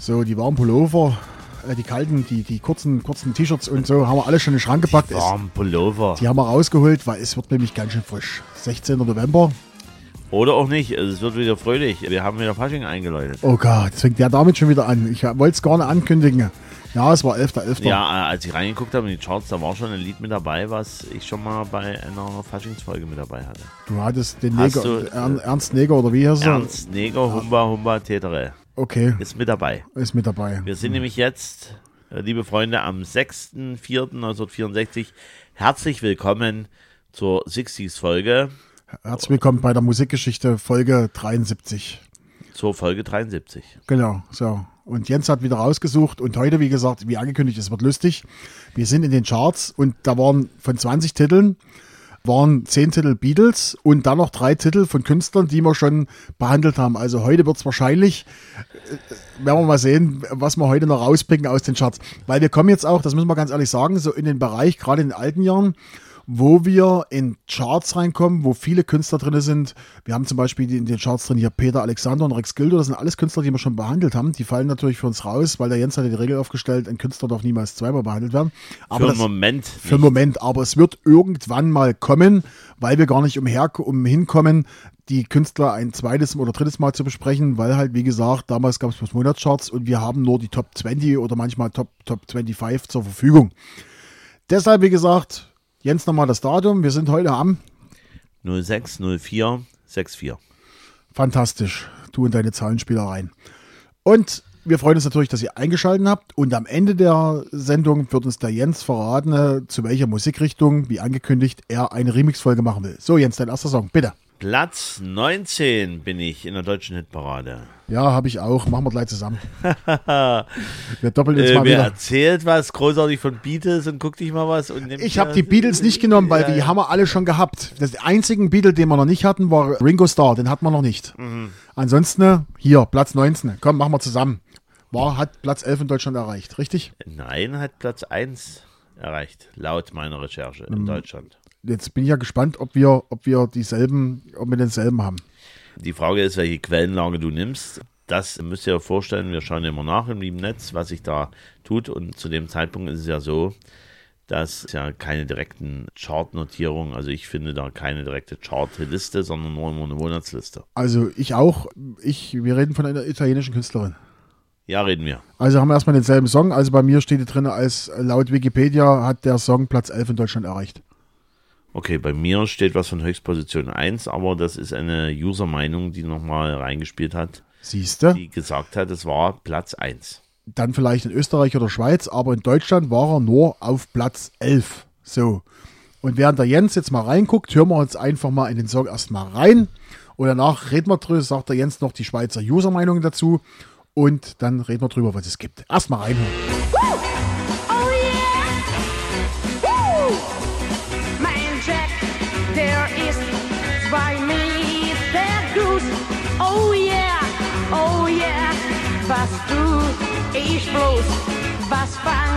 So, die warmen Pullover, die kalten, die kurzen T-Shirts und so, haben wir alle schon in den Schrank gepackt. Die warmen Pullover. Die haben wir rausgeholt, weil es wird nämlich ganz schön frisch. 16. November. Oder auch nicht, es wird wieder fröhlich. Wir haben wieder Fasching eingeläutet. Oh Gott, jetzt fängt der damit schon wieder an. Ich wollte es gar nicht ankündigen. Ja, es war 11.11. Ja, als ich reingeguckt habe in die Charts, da war schon ein Lied mit dabei, was ich schon mal bei einer Faschingsfolge mit dabei hatte. Du hattest den Neger, Ernst Neger oder wie heißt er? Ernst Neger, Humba, Tetere. Okay. Ist mit dabei. Ist mit dabei. Wir sind nämlich jetzt, liebe Freunde, am 6.4.1964. Herzlich willkommen zur 60s-Folge. Herzlich willkommen bei der Musikgeschichte Folge 73. Zur Folge 73. Genau, so. Und Jens hat wieder rausgesucht und heute, wie gesagt, wie angekündigt, es wird lustig. Wir sind in den Charts und da waren von 20 Titeln, waren 10 Titel Beatles und dann noch 3 Titel von Künstlern, die wir schon behandelt haben. Also heute wird es wahrscheinlich, werden wir mal sehen, was wir heute noch rauspicken aus den Charts. Weil wir kommen jetzt auch, das müssen wir ganz ehrlich sagen, so in den Bereich, gerade in den alten Jahren, wo wir in Charts reinkommen, wo viele Künstler drin sind. Wir haben zum Beispiel in den Charts drin hier Peter Alexander und Rex Gildo. Das sind alles Künstler, die wir schon behandelt haben. Die fallen natürlich für uns raus, weil der Jens hat die Regel aufgestellt, ein Künstler darf niemals zweimal behandelt werden. Aber für einen Moment. Für einen Moment. Aber es wird irgendwann mal kommen, weil wir gar nicht hinkommen, die Künstler ein zweites oder drittes Mal zu besprechen, weil halt, wie gesagt, damals gab es bloß Monatscharts und wir haben nur die Top 20 oder manchmal Top 25 zur Verfügung. Deshalb, wie gesagt, Jens, nochmal das Datum. Wir sind heute am 06/04/64. Fantastisch. Du und deine Zahlenspielereien. Und wir freuen uns natürlich, dass ihr eingeschaltet habt. Und am Ende der Sendung wird uns der Jens verraten, zu welcher Musikrichtung, wie angekündigt, er eine Remix-Folge machen will. So, Jens, dein erster Song, bitte. Platz 19 bin ich in der deutschen Hitparade. Ja, habe ich auch. Machen wir gleich zusammen. Wir doppeln jetzt mal Mir wieder. erzählt was großartig von Beatles und guck dich mal was. Und Ich habe die Beatles nicht genommen, weil die haben wir alle schon gehabt. Das einzigen Beatle, den wir noch nicht hatten, war Ringo Starr. Den hatten wir noch nicht. Ansonsten, hier, Platz 19. Komm, machen wir zusammen. Hat Platz 11 in Deutschland erreicht, richtig? Nein, hat Platz 1 erreicht, laut meiner Recherche in Deutschland. Jetzt bin ich ja gespannt, ob wir denselben haben. Die Frage ist, welche Quellenlage du nimmst. Das müsst ihr euch vorstellen, wir schauen immer nach im lieben Netz, was sich da tut. Und zu dem Zeitpunkt ist es ja so, dass ja keine direkten Chartnotierungen, also ich finde da keine direkte Chartliste, sondern nur immer eine Monatsliste. Also ich auch. Wir reden von einer italienischen Künstlerin. Ja, reden wir. Also haben wir erstmal denselben Song. Also bei mir steht hier drin, als laut Wikipedia hat der Song Platz 11 in Deutschland erreicht. Okay, bei mir steht was von Höchstposition 1, aber das ist eine User-Meinung, die nochmal reingespielt hat. Siehste? Die gesagt hat, es war Platz 1. Dann vielleicht in Österreich oder Schweiz, aber in Deutschland war er nur auf Platz 11. So. Und während der Jens jetzt mal reinguckt, hören wir uns einfach mal in den Song erstmal rein. Und danach reden wir drüber, sagt der Jens noch die Schweizer User-Meinung dazu. Und dann reden wir drüber, was es gibt. Erstmal reinhören. Bei mir der Gruß, oh yeah, was tu ich bloß, was fang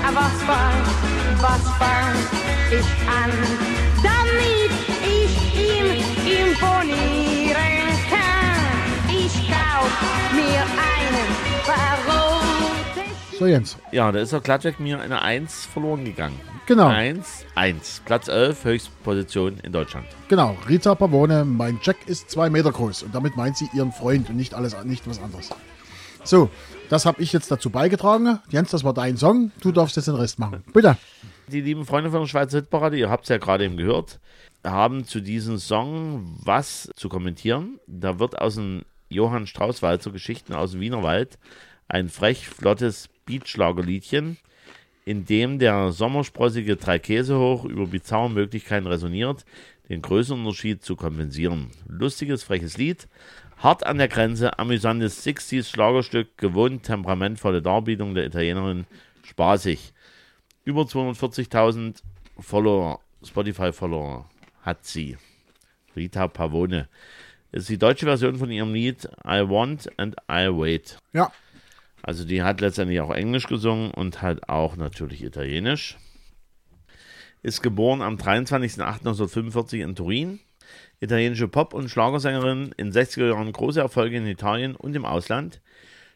ich an, damit ich ihm imponieren kann, ich kauf mir einen verroten. So, Jens. Ja, da ist er glattweg mir eine 1 verloren gegangen. Genau. 1. Platz 11, Höchstposition in Deutschland. Genau, Rita Pavone, mein Jack ist 2 Meter groß. Und damit meint sie ihren Freund und nicht was anderes. So, das habe ich jetzt dazu beigetragen. Jens, das war dein Song. Du darfst jetzt den Rest machen. Bitte. Die lieben Freunde von der Schweizer Hitparade, ihr habt es ja gerade eben gehört, haben zu diesem Song was zu kommentieren. Da wird aus dem Johann Strauß-Walzer Geschichten aus dem Wienerwald ein frech flottes Beatschlagerliedchen, in dem der sommersprossige Dreikäsehoch über bizarre Möglichkeiten resoniert, den Größenunterschied zu kompensieren. Lustiges, freches Lied, hart an der Grenze, amüsantes 60s-Schlagerstück, gewohnt temperamentvolle Darbietung der Italienerin, spaßig. Über 240.000 Spotify-Follower hat sie. Rita Pavone. Das ist die deutsche Version von ihrem Lied I Want and I Wait. Ja. Also die hat letztendlich auch Englisch gesungen und halt auch natürlich Italienisch. Ist geboren am 23.08.1945 in Turin. Italienische Pop- und Schlagersängerin, in 60er Jahren große Erfolge in Italien und im Ausland.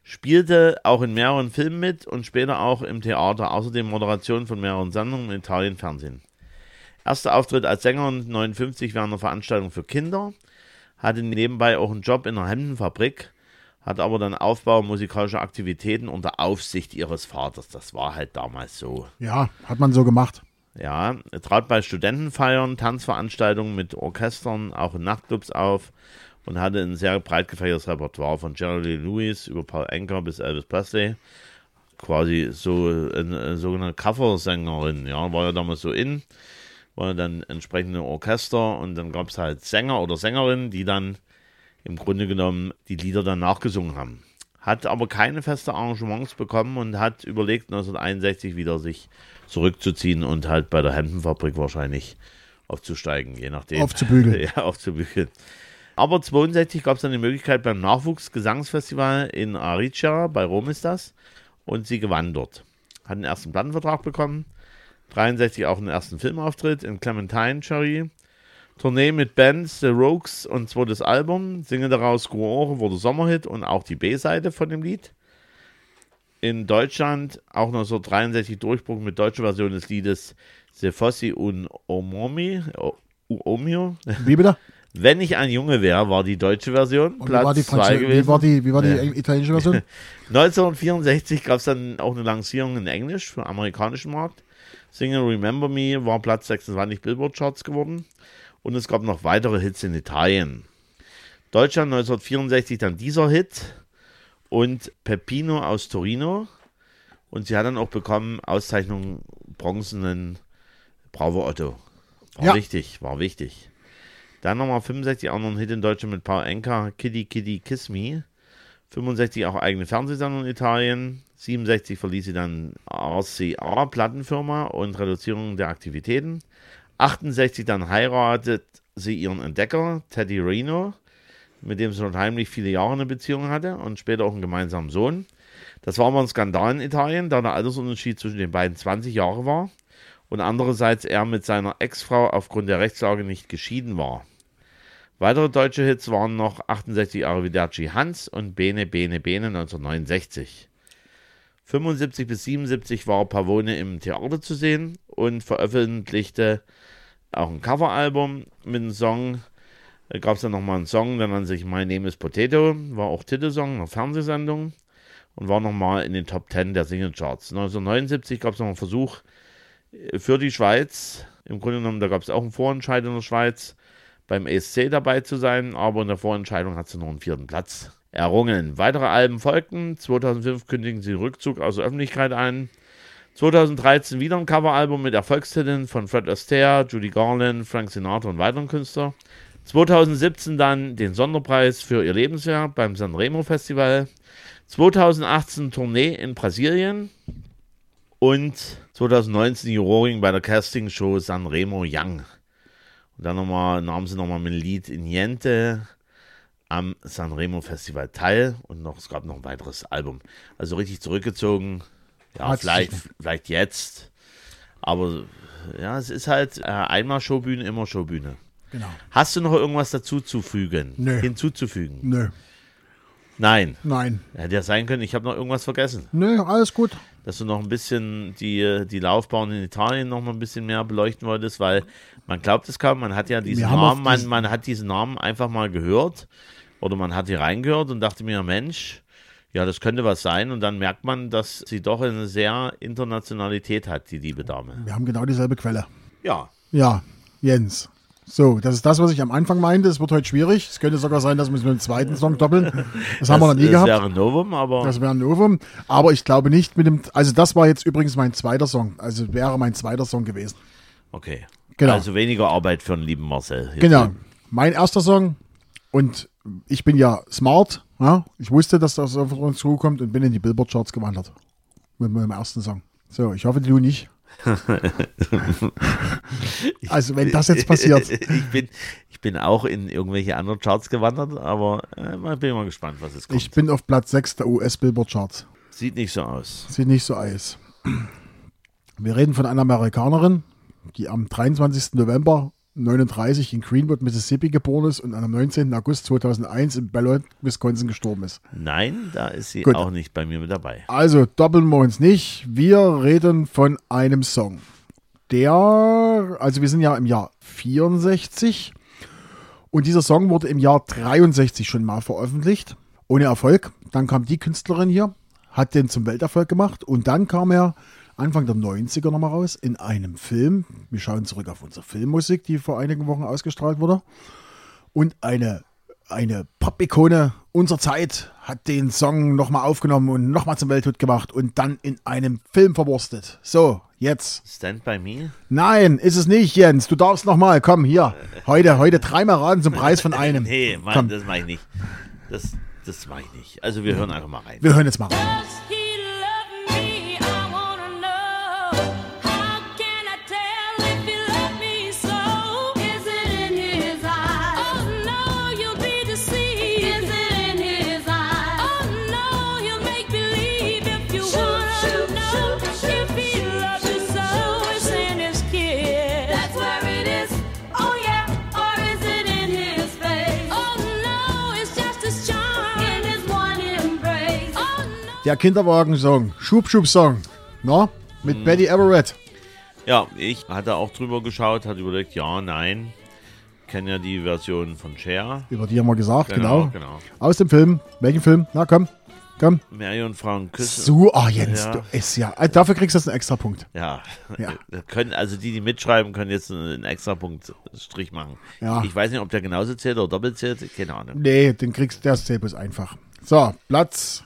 Spielte auch in mehreren Filmen mit und später auch im Theater, außerdem Moderation von mehreren Sendungen im Italien Fernsehen. Erster Auftritt als Sängerin 1959 während einer Veranstaltung für Kinder, hatte nebenbei auch einen Job in einer Hemdenfabrik, hat aber dann Aufbau musikalischer Aktivitäten unter Aufsicht ihres Vaters. Das war halt damals so. Ja, hat man so gemacht. Ja, er trat bei Studentenfeiern, Tanzveranstaltungen mit Orchestern, auch in Nachtclubs auf und hatte ein sehr breit gefächertes Repertoire von Jerry Lee Lewis über Paul Anka bis Elvis Presley. Quasi so eine sogenannte Coversängerin, ja, war ja damals so in. War dann entsprechende Orchester und dann gab es halt Sänger oder Sängerinnen, die dann im Grunde genommen die Lieder dann nachgesungen haben. Hat aber keine feste Arrangements bekommen und hat überlegt, 1961 wieder sich zurückzuziehen und halt bei der Hemdenfabrik wahrscheinlich aufzusteigen, je nachdem. Aufzubügeln. Ja, aufzubügeln. Aber 1962 gab es dann die Möglichkeit beim Nachwuchsgesangsfestival in Ariccia, bei Rom ist das, und sie gewann dort. Hat einen ersten Plattenvertrag bekommen, 1963 auch einen ersten Filmauftritt in Clementine Cherry, Tournee mit Bands, The Rogues und zweites Album, Single daraus Guore wurde Sommerhit und auch die B-Seite von dem Lied. In Deutschland auch 1963 Durchbruch mit deutscher Version des Liedes Se Fossi un Omio. Wie bitte? Wenn ich ein Junge wäre, war die deutsche Version Und Platz 2 gewesen. Wie war die italienische Version? 1964 gab es dann auch eine Lancierung in Englisch für den amerikanischen Markt. Single Remember Me war Platz 26 Billboard-Charts geworden. Und es gab noch weitere Hits in Italien. Deutschland 1964 dann dieser Hit und Peppino aus Torino. Und sie hat dann auch bekommen Auszeichnung bronzenen Bravo Otto. War wichtig. Dann nochmal 65 auch noch ein Hit in Deutschland mit Paul Anka, Kitty Kitty Kiss Me. 65 auch eigene Fernsehsendung in Italien. 67 verließ sie dann RCA Plattenfirma und Reduzierung der Aktivitäten. 68 dann heiratet sie ihren Entdecker, Teddy Reno, mit dem sie schon heimlich viele Jahre eine Beziehung hatte und später auch einen gemeinsamen Sohn. Das war aber ein Skandal in Italien, da der Altersunterschied zwischen den beiden 20 Jahre war und andererseits er mit seiner Ex-Frau aufgrund der Rechtslage nicht geschieden war. Weitere deutsche Hits waren noch 68 Arrivederci Hans und Bene Bene Bene 1969. 75 bis 77 war Pavone im Theater zu sehen und veröffentlichte auch ein Coveralbum mit einem Song. Da gab es dann nochmal einen Song, der nannte sich My Name is Potato, war auch Titelsong einer Fernsehsendung und war nochmal in den Top 10 der Singlecharts. 1979 gab es noch einen Versuch für die Schweiz. Im Grunde genommen, da gab es auch einen Vorentscheid in der Schweiz, beim ESC dabei zu sein, aber in der Vorentscheidung hat sie noch einen 4. Platz errungen. Weitere Alben folgten. 2005 kündigen sie Rückzug aus der Öffentlichkeit an. 2013 wieder ein Coveralbum mit Erfolgstiteln von Fred Astaire, Judy Garland, Frank Sinatra und weiteren Künstlern. 2017 dann den Sonderpreis für ihr Lebenswerk beim Sanremo Festival. 2018 Tournee in Brasilien. Und 2019 Juroring bei der Castingshow Sanremo Young. Und dann nahmen sie nochmal mit dem Lied Niente am Sanremo Festival teil und es gab noch ein weiteres Album. Also richtig zurückgezogen. Ja, vielleicht jetzt. Aber ja, es ist halt einmal Showbühne, immer Showbühne. Genau. Hast du noch irgendwas hinzuzufügen? Nö. Nein. Nein. Hätte ja sein können, ich habe noch irgendwas vergessen. Nö, alles gut. Dass du noch ein bisschen die Laufbahn in Italien noch mal ein bisschen mehr beleuchten wolltest, weil man glaubt es kaum, man hat ja diesen Namen, man hat diesen Namen einfach mal gehört oder man hat hier reingehört und dachte mir, Mensch, ja, das könnte was sein und dann merkt man, dass sie doch eine sehr Internationalität hat, die liebe Dame. Wir haben genau dieselbe Quelle. Ja. Ja, Jens. So, das ist das, was ich am Anfang meinte. Es wird heute schwierig. Es könnte sogar sein, dass wir es mit dem zweiten Song doppeln. Das haben wir noch nie gehabt. Das wäre ein Novum, aber... Das wäre ein Novum. Aber ich glaube nicht mit dem... Also das war jetzt übrigens mein zweiter Song. Also wäre mein zweiter Song gewesen. Okay. Genau. Also weniger Arbeit für den lieben Marcel. Hier genau. drüben. Mein erster Song. Und ich bin ja smart. Ja? Ich wusste, dass das auf uns zukommt und bin in die Billboard-Charts gewandert. Mit meinem ersten Song. So, ich hoffe, du nicht. Also wenn das jetzt passiert. Ich bin auch in irgendwelche anderen Charts gewandert, aber bin mal gespannt, was es kommt. Ich bin auf Platz 6 der US-Billboard-Charts. Sieht nicht so aus. Sieht nicht so aus. Wir reden von einer Amerikanerin, die am 23. November 39 in Greenwood, Mississippi geboren ist und am 19. August 2001 in Beloit, Wisconsin gestorben ist. Nein, da ist sie Gut. auch nicht bei mir mit dabei. Also doppeln wir uns nicht. Wir reden von einem Song. Also wir sind ja im Jahr 64 und dieser Song wurde im Jahr 63 schon mal veröffentlicht. Ohne Erfolg. Dann kam die Künstlerin hier, hat den zum Welterfolg gemacht und dann kam er Anfang der 90er nochmal raus in einem Film. Wir schauen zurück auf unsere Filmmusik, die vor einigen Wochen ausgestrahlt wurde. Und eine Pop-Ikone unserer Zeit hat den Song nochmal aufgenommen und nochmal zum Welthit gemacht und dann in einem Film verwurstet. So, jetzt. Stand by Me? Nein, ist es nicht, Jens. Du darfst nochmal. Komm, hier. Heute dreimal raten zum Preis von einem. Nee, Mann, Komm. das mache ich nicht. Das mache ich nicht. Also wir hören einfach mal rein. Wir hören jetzt mal rein. Does he love me? I wanna know. How can I tell if he loves me so? Is it in his eyes? Oh no, you'll be deceived. Is it in his eyes? Oh no, you'll make believe if you wanna know. If he loves you so, it's in his kiss. That's where it is. Oh yeah, or is it in his face? Oh no, it's just his charm in his one embrace. Oh no. Der Kinderwagen-Song, Schub-Schub-Song, na, mit Betty Everett. Ja, ich hatte auch drüber geschaut, hatte überlegt, ja, nein. Kenne ja die Version von Cher. Über die haben wir gesagt, genau. Genau. Aus dem Film. Welchen Film? Na, komm. Mary und Frauen küssen. So, Jens, Ja. du ist ja. Dafür kriegst du jetzt einen extra Punkt. Ja. Ja. Können, also die mitschreiben, können jetzt einen extra Punkt Strich machen. Ja. Ich weiß nicht, ob der genauso zählt oder doppelt zählt, keine Ahnung. Nee, den kriegst du, der zählt bloß einfach. So, Platz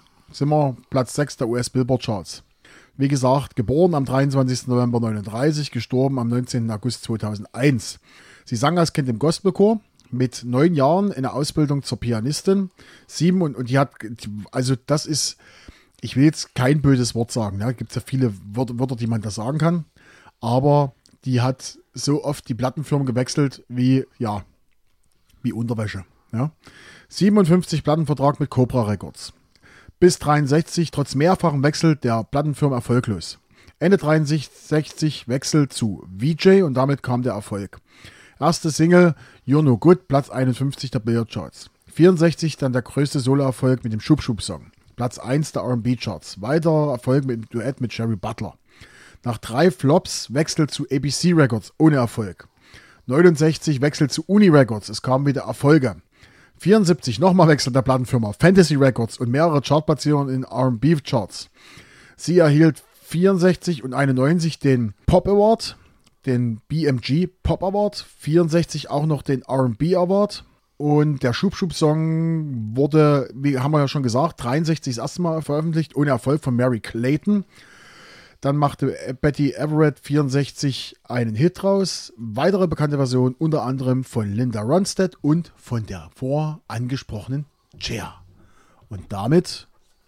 6 der US-Billboard-Charts. Wie gesagt, geboren am 23. November 1939, gestorben am 19. August 2001. Sie sang als Kind im Gospelchor, mit 9 Jahren in der Ausbildung zur Pianistin. 7 und die hat, also das ist, ich will jetzt kein böses Wort sagen, ja, gibt es ja viele Wörter, die man da sagen kann, aber die hat so oft die Plattenfirmen gewechselt wie Unterwäsche. Ja. 57 Plattenvertrag mit Cobra Records. Bis 63 trotz mehrfachen Wechsel der Plattenfirma erfolglos. Ende 63 Wechsel zu VJ und damit kam der Erfolg. Erste Single You're No Good, Platz 51 der Billboard Charts. 64 dann der größte Soloerfolg mit dem Schub-Schub-Song. Platz 1 der R&B Charts. Weiterer Erfolg mit dem Duett mit Sherry Butler. Nach 3 Flops Wechsel zu ABC Records ohne Erfolg. 69 Wechsel zu Uni Records, es kamen wieder Erfolge. 74 nochmal Wechsel der Plattenfirma Fantasy Records und mehrere Chartplatzierungen in R&B Charts. Sie erhielt 64 und 91 den Pop Award, den BMG Pop Award, 64 auch noch den R&B Award und der Schub-Schub-Song wurde, wie haben wir ja schon gesagt, 63 das erste Mal veröffentlicht, ohne Erfolg von Mary Clayton. Dann machte Betty Everett 64 einen Hit raus. Weitere bekannte Versionen unter anderem von Linda Ronstadt und von der vorangesprochenen Cher. Und damit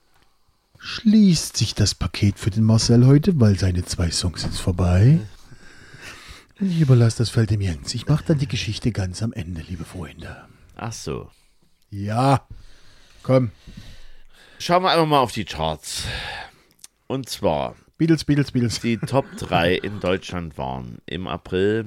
schließt sich das Paket für den Marcel heute, weil seine 2 Songs sind vorbei. Und ich überlasse das Feld dem Jens. Ich mache dann die Geschichte ganz am Ende, liebe Freunde. Ach so. Ja, komm. Schauen wir einfach mal auf die Charts. Und zwar Beatles. die Top 3 in Deutschland waren im April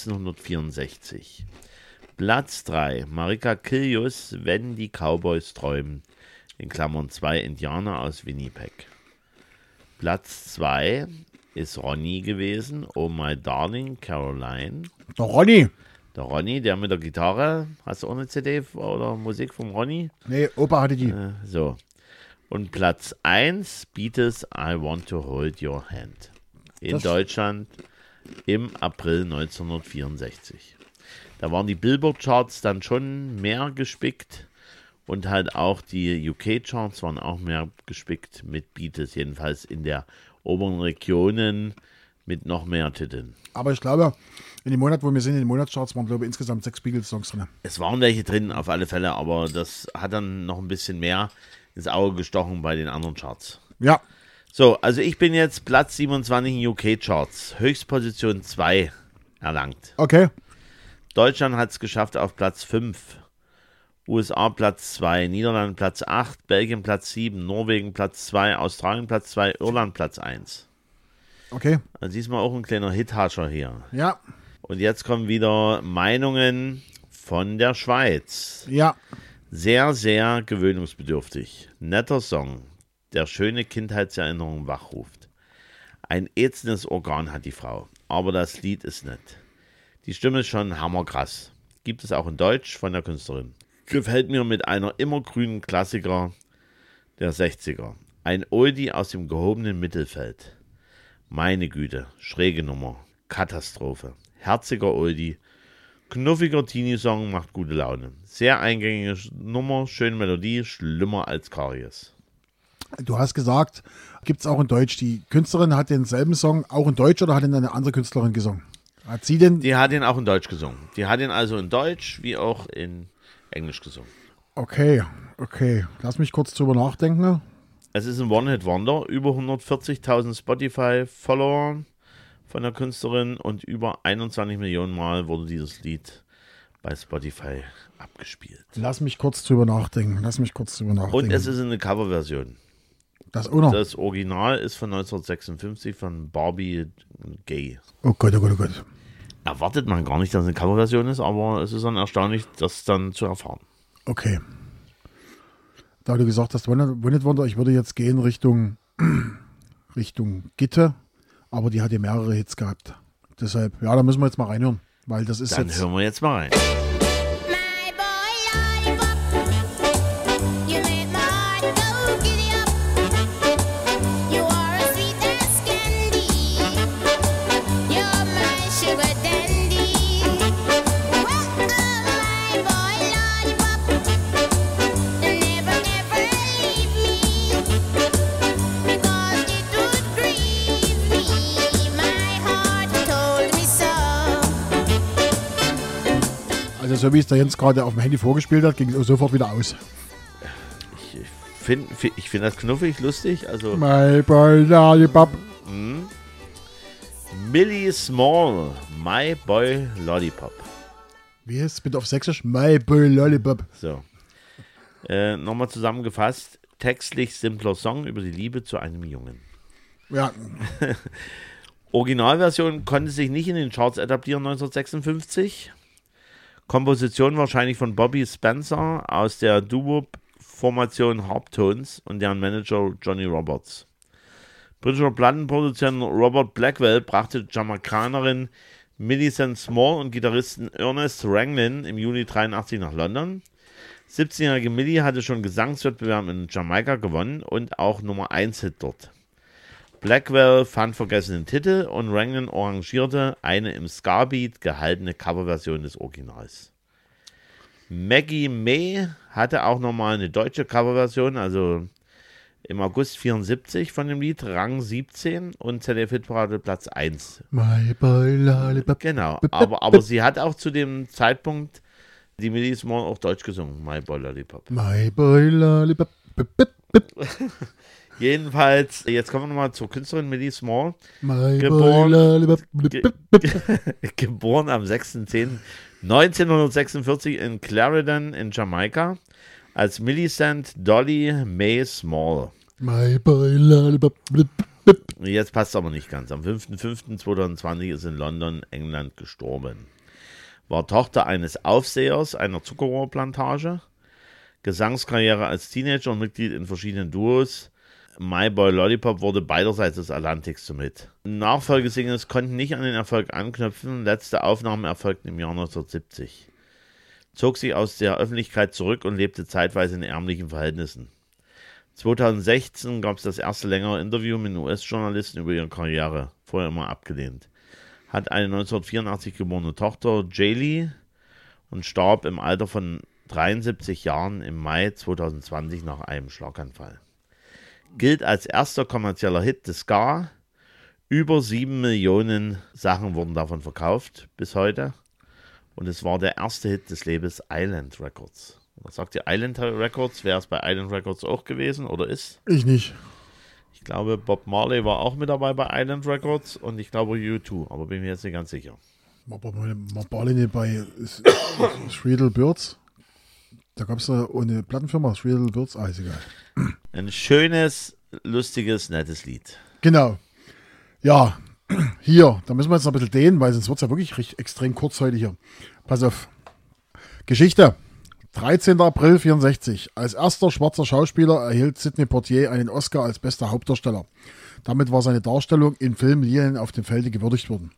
1964. Platz 3, Marika Kilius, Wenn die Cowboys träumen, in Klammern 2 Indianer aus Winnipeg. Platz 2 ist Ronny gewesen, Oh My Darling Caroline. Der Ronny. Der Ronny, der mit der Gitarre, hast du auch eine CD oder Musik vom Ronny? Nee, Opa hatte die. So. Und Platz 1, Beatles, I Want to Hold Your Hand. In Deutschland im April 1964. Da waren die Billboard-Charts dann schon mehr gespickt und halt auch die UK-Charts waren auch mehr gespickt mit Beatles, jedenfalls in der oberen Regionen mit noch mehr Titeln. Aber ich glaube, in dem Monat, wo wir sind, in den Monatscharts, waren, glaube ich, insgesamt 6 Beatles-Songs drin. Es waren welche drin, auf alle Fälle, aber das hat dann noch ein bisschen mehr ins Auge gestochen bei den anderen Charts. Ja, So, also ich bin jetzt Platz 27 in UK-Charts, Höchstposition 2 erlangt. okay. Deutschland hat es geschafft auf Platz 5, USA Platz 2, Niederlande Platz 8, Belgien Platz 7, Norwegen Platz 2, Australien Platz 2, Irland Platz 1. Okay. Also diesmal auch ein kleiner Hithascher hier. Ja. Und jetzt kommen wieder Meinungen von der Schweiz. Ja, Sehr, sehr gewöhnungsbedürftig. Netter Song, der schöne Kindheitserinnerungen wachruft. Ein ätzendes Organ hat die Frau, aber das Lied ist nett. Die Stimme ist schon hammerkrass. Gibt es auch in Deutsch von der Künstlerin. Gefällt mir mit einer immergrünen Klassiker der 60er. Ein Oldie aus dem gehobenen Mittelfeld. Meine Güte, schräge Nummer, Katastrophe. Herziger Oldie, knuffiger Teenie-Song, macht gute Laune. Sehr eingängige Nummer, schöne Melodie, schlimmer als Karies. du hast gesagt, gibt es auch in Deutsch. Die Künstlerin hat denselben Song auch in Deutsch oder hat ihn eine andere Künstlerin gesungen? Hat sie denn? Die hat ihn auch in Deutsch gesungen. Die hat ihn also in Deutsch wie auch in Englisch gesungen. Okay. Lass mich kurz drüber nachdenken. Es ist ein One-Hit-Wonder, über 140.000 Spotify-Follower von der Künstlerin und über 21 Millionen Mal wurde dieses Lied bei Spotify abgespielt. Lass mich kurz drüber nachdenken. Und es ist eine Coverversion. Das auch noch. Das Original ist von 1956 von Barbie Gay. Oh Gott. Erwartet man gar nicht, dass es eine Coverversion ist, aber es ist dann erstaunlich, das dann zu erfahren. Okay. Da du gesagt hast, One-Hit Wonder, ich würde jetzt gehen Richtung Gitte, aber die hat ja mehrere Hits gehabt. Deshalb, ja, da müssen wir jetzt mal reinhören, weil das ist Dann jetzt... hören wir jetzt mal rein. My boy lollipop, you make my heart go giddy up. You are as sweet as candy. You're my sugar dandy. Well, my boy lollipop, never, never leave me, because it would grieve me. My heart told me so. Also so wie es der Jens gerade auf dem Handy vorgespielt hat, ging es auch sofort wieder aus. Ich find das knuffig, lustig. Also My boy lollipop. Millie Small, My Boy Lollipop. Wie ist es bitte auf Sächsisch? My boy lollipop. So. Nochmal zusammengefasst. Textlich simpler Song über die Liebe zu einem Jungen. Ja, Originalversion konnte sich nicht in den Charts etablieren 1956. Komposition wahrscheinlich von Bobby Spencer aus der Doo-Wop-Formation Harptones und deren Manager Johnny Roberts. Britischer Plattenproduzent Robert Blackwell brachte Jamaikanerin Millicent Small und Gitarristen Ernest Ranglin im Juli 1983 nach London. 17-jährige Millie hatte schon Gesangswettbewerb in Jamaika gewonnen und auch Nummer 1 Hit dort. Blackwell fand vergessenen Titel und Ranglin arrangierte eine im Ska-Beat gehaltene Coverversion des Originals. Maggie May hatte auch nochmal eine deutsche Coverversion, also im August 74 von dem Lied, Rang 17 und ZDF-Hitparade Platz 1. my boy lollipop. Genau, aber sie hat auch zu dem Zeitpunkt die Millie Small auch Deutsch gesungen, My Boy Lollipop. My boy lollipop. Jedenfalls, jetzt kommen wir nochmal zur Künstlerin Millie Small. My boy Geboren- lollipop. Geboren am 6.10.1946 in Clarendon in Jamaika als Millicent Dolly May Small. My boy lollipop. Jetzt passt es aber nicht ganz. Am 5.5.2020 ist in London, England gestorben. War Tochter eines Aufsehers einer Zuckerrohrplantage. Gesangskarriere als Teenager und Mitglied in verschiedenen Duos. My Boy Lollipop wurde beiderseits des Atlantiks zum Hit. Nachfolgesingles konnten nicht an den Erfolg anknüpfen. Letzte Aufnahmen erfolgten im Jahr 1970. Zog sich aus der Öffentlichkeit zurück und lebte zeitweise in ärmlichen Verhältnissen. 2016 gab es das erste längere Interview mit einem US-Journalisten über ihre Karriere, vorher immer abgelehnt. Hat eine 1984 geborene Tochter, Jaylee, und starb im Alter von 73 Jahren im Mai 2020 nach einem Schlaganfall. Gilt als erster kommerzieller Hit des Ska. Über 7 Millionen Sachen wurden davon verkauft bis heute. Und es war der erste Hit des Labels Island Records. Was sagt ihr, Island Records? Wäre es bei Island Records auch gewesen oder ist? Ich nicht. Ich glaube, Bob Marley war auch mit dabei bei Island Records und ich glaube U2, aber bin mir jetzt nicht ganz sicher. Mal nicht bei Shriddle Birds. Da gab es da eine Plattenfirma, Shriddle Birds, ist egal. Ein schönes, lustiges, nettes Lied. Genau. Ja, Hier, da müssen wir jetzt noch ein bisschen dehnen, weil sonst wird es ja wirklich extrem kurz heute hier. Pass auf. Geschichte. 13. April 64. Als erster schwarzer Schauspieler erhielt Sidney Poitier einen Oscar als bester Hauptdarsteller. Damit war seine Darstellung im Film Lilien auf dem Felde gewürdigt worden.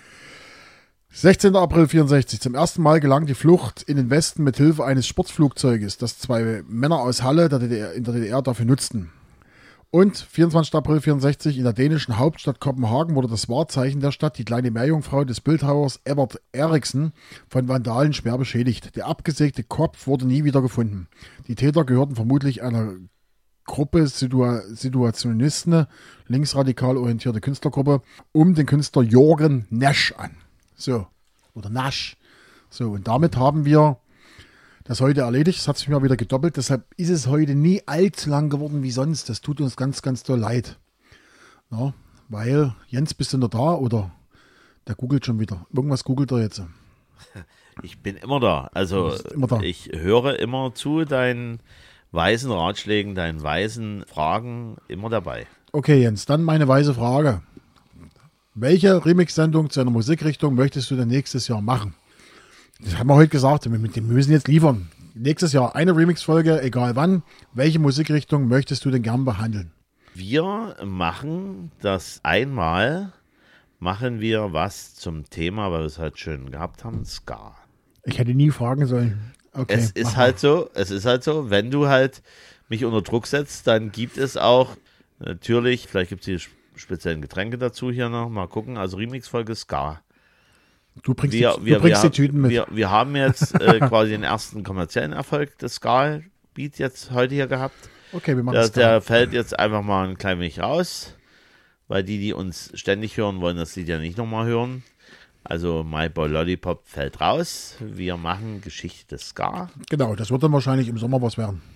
16. April 64. Zum ersten Mal gelang die Flucht in den Westen mit Hilfe eines Sportflugzeuges, das zwei Männer aus Halle in der DDR dafür nutzten. Und 24. April 64. In der dänischen Hauptstadt Kopenhagen wurde das Wahrzeichen der Stadt, die kleine Meerjungfrau des Bildhauers Evert Eriksen, von Vandalen schwer beschädigt. Der abgesägte Kopf wurde nie wieder gefunden. Die Täter gehörten vermutlich einer Gruppe Situationisten, linksradikal orientierte Künstlergruppe, um den Künstler Jürgen Nash an. So, oder Nash. So, und damit haben wir das heute erledigt. Es hat sich mal wieder gedoppelt. Deshalb ist es heute nie allzu lang geworden wie sonst. Das tut uns ganz, ganz doll leid. Ja, weil, Jens, bist du noch da oder der googelt schon wieder? Irgendwas googelt er jetzt. Ich bin immer da. Also, Du bist immer da. ich höre immer zu deinen weisen Ratschlägen, deinen weisen Fragen, immer dabei. Okay, Jens, dann meine weise Frage. Welche Remix-Sendung zu einer Musikrichtung möchtest du denn nächstes Jahr machen? Das haben wir heute gesagt, wir müssen jetzt liefern. Nächstes Jahr eine Remix-Folge, egal wann. Welche Musikrichtung möchtest du denn gern behandeln? Wir machen das einmal, machen wir was zum Thema, weil wir es halt schön gehabt haben, Ska. Ich hätte nie fragen sollen. Okay, Es ist mach halt so, wenn du halt mich unter Druck setzt, dann gibt es auch natürlich, vielleicht gibt es die speziellen Getränke dazu hier noch, mal gucken, also Remix-Folge Ska. mal. Du bringst die Tüten mit. Wir haben jetzt quasi den ersten kommerziellen Erfolg des Ska-Beat jetzt heute hier gehabt. Okay, wir machen Der fällt jetzt einfach mal ein klein wenig raus, weil die uns ständig hören wollen, das Lied ja nicht nochmal hören. Also My Boy Lollipop fällt raus. Wir machen Geschichte des Ska. Genau, das wird dann wahrscheinlich im Sommer was werden.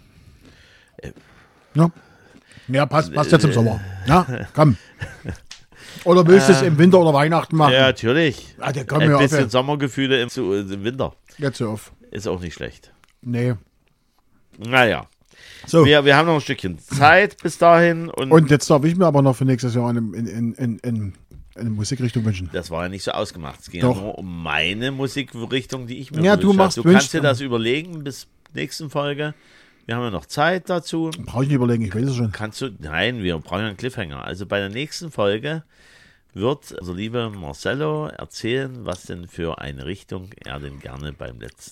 Ja, passt jetzt im Sommer. Ja, komm. Oder willst du es im Winter oder Weihnachten machen? Ja, natürlich. Ah, der kann Ein mir auf. bisschen Sommergefühle im Winter Jetzt hör auf. ist auch nicht schlecht. Nee. Naja, So, wir haben noch ein Stückchen Zeit bis dahin und jetzt darf ich mir aber noch für nächstes Jahr eine Musikrichtung wünschen. das war ja nicht so ausgemacht. Es ging Doch. ja nur um meine Musikrichtung, die ich mir Ja, du gewünscht machst habe. Du kannst Wünsch- dir das überlegen bis nächsten Folge. Wir haben ja noch Zeit dazu. Brauche ich nicht überlegen, ich weiß es schon. Nein, wir brauchen einen Cliffhanger. Also bei der nächsten Folge wird unser lieber Marcello erzählen, was denn für eine Richtung er denn gerne bei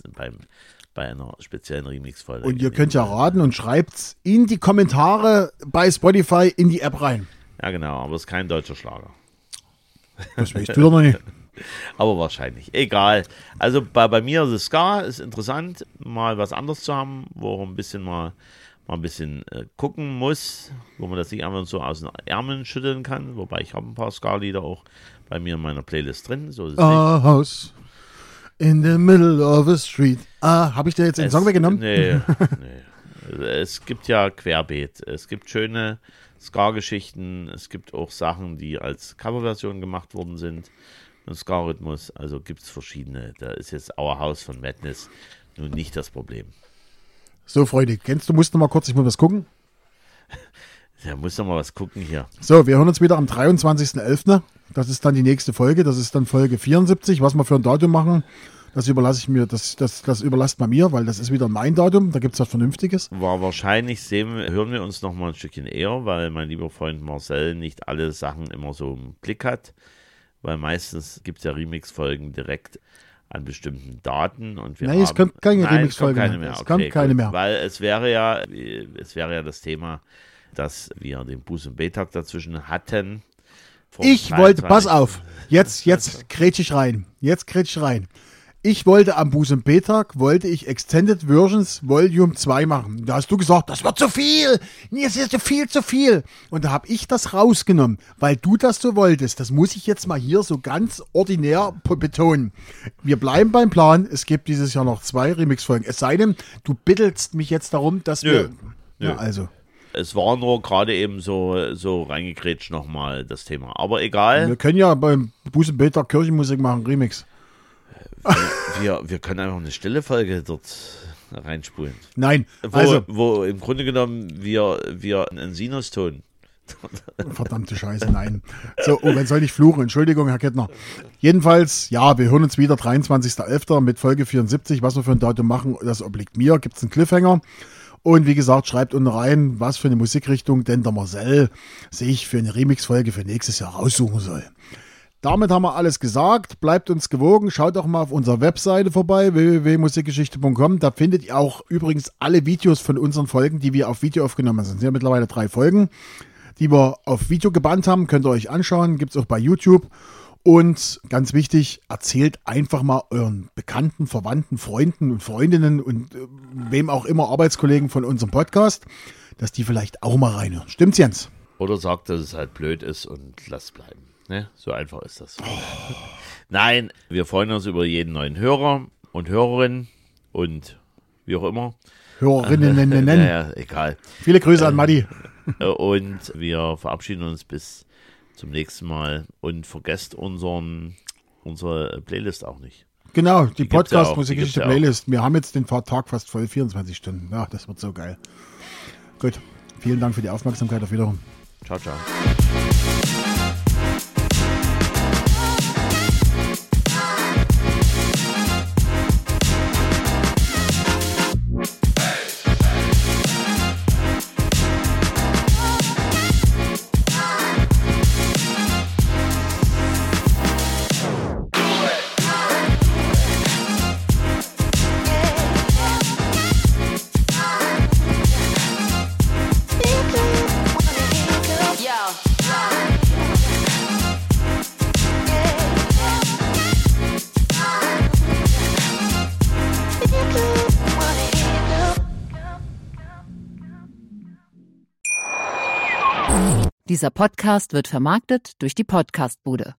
einer speziellen Remix-Folge. Und ihr könnt ja raten und schreibt's in die Kommentare bei Spotify in die App rein. Ja, genau, aber es ist kein deutscher Schlager. Das weißt du doch noch nicht. Aber wahrscheinlich. Egal. Also bei mir ist es Ska, ist interessant, mal was anderes zu haben, wo man ein bisschen gucken muss, wo man das nicht einfach so aus den Ärmeln schütteln kann. Wobei ich habe ein paar Ska-Lieder auch bei mir in meiner Playlist drin. So ist es nicht. A house in the middle of a street. Habe ich dir jetzt den Song weggenommen? Nee. Es gibt ja Querbeet. Es gibt schöne Ska-Geschichten. Es gibt auch Sachen, die als Coverversion gemacht worden sind. Ein Ska-Rhythmus. Also gibt es verschiedene. Da ist jetzt Our House von Madness nun nicht das Problem. So, Freunde, musst du mal kurz, ich muss was gucken. Da muss doch mal was gucken hier. So, wir hören uns wieder am 23.11. Das ist dann die nächste Folge. Das ist dann Folge 74. Was wir für ein Datum machen, das überlasse ich mir, das überlasst man mir, weil das ist wieder mein Datum. Da gibt es was Vernünftiges. War wahrscheinlich, hören wir uns noch mal ein Stückchen eher, weil mein lieber Freund Marcel nicht alle Sachen immer so im Blick hat. Weil meistens gibt es ja Remix-Folgen direkt an bestimmten Daten. Und wir Nein, es kommt keine Remix-Folge keine mehr. mehr. Es kommt keine mehr. Weil es wäre ja das Thema, dass wir den Buß- und B-Tag dazwischen hatten. Ich wollte, pass auf, jetzt grätsch ich rein. Ich wollte am Buß- und B-Tag, Extended Versions Volume 2 machen. Da hast du gesagt, das wird zu viel. Nee, es ist zu viel. Und da habe ich das rausgenommen, weil du das so wolltest. Das muss ich jetzt mal hier so ganz ordinär betonen. Wir bleiben beim Plan. Es gibt dieses Jahr noch 2 Remix-Folgen. Es sei denn, du bittelst mich jetzt darum, dass wir... Nö. Ja, also. Es war nur gerade eben so reingegrätscht nochmal das Thema. Aber egal. Wir können ja beim Buß- und B-Tag Kirchenmusik machen, Remix. Wir können einfach eine stille Folge dort reinspulen. Nein, also... Wo im Grunde genommen wir einen Sinuston Verdammte Scheiße, nein. So, oh, wenn soll ich fluchen? Entschuldigung, Herr Kettner. Jedenfalls, ja, wir hören uns wieder 23.11. mit Folge 74. Was wir für ein Datum machen, das obliegt mir. Gibt's einen Cliffhanger. Und wie gesagt, schreibt unten rein, was für eine Musikrichtung denn der Marcel sich für eine Remix-Folge für nächstes Jahr raussuchen soll. Damit haben wir alles gesagt. Bleibt uns gewogen. Schaut doch mal auf unserer Webseite vorbei, www.musikgeschichte.com. Da findet ihr auch übrigens alle Videos von unseren Folgen, die wir auf Video aufgenommen haben. Es sind ja mittlerweile 3 Folgen, die wir auf Video gebannt haben. Könnt ihr euch anschauen. Gibt es auch bei YouTube. Und ganz wichtig, erzählt einfach mal euren Bekannten, Verwandten, Freunden und Freundinnen und wem auch immer, Arbeitskollegen von unserem Podcast, dass die vielleicht auch mal reinhören. Stimmt's, Jens? Oder sagt, dass es halt blöd ist und lasst bleiben. Ne? So einfach ist das. Nein, wir freuen uns über jeden neuen Hörer und Hörerin und wie auch immer. Hörerinnen. Naja, egal. Viele Grüße an Matti. Und wir verabschieden uns bis zum nächsten Mal und vergesst unsere Playlist auch nicht. Genau, die gibt's ja auch, Podcast-Musikgeschichte-Playlist. Wir haben jetzt den Tag fast voll, 24 Stunden. Ja, das wird so geil. Gut, vielen Dank für die Aufmerksamkeit. Auf Wiedersehen. Ciao, ciao. Dieser Podcast wird vermarktet durch die Podcastbude.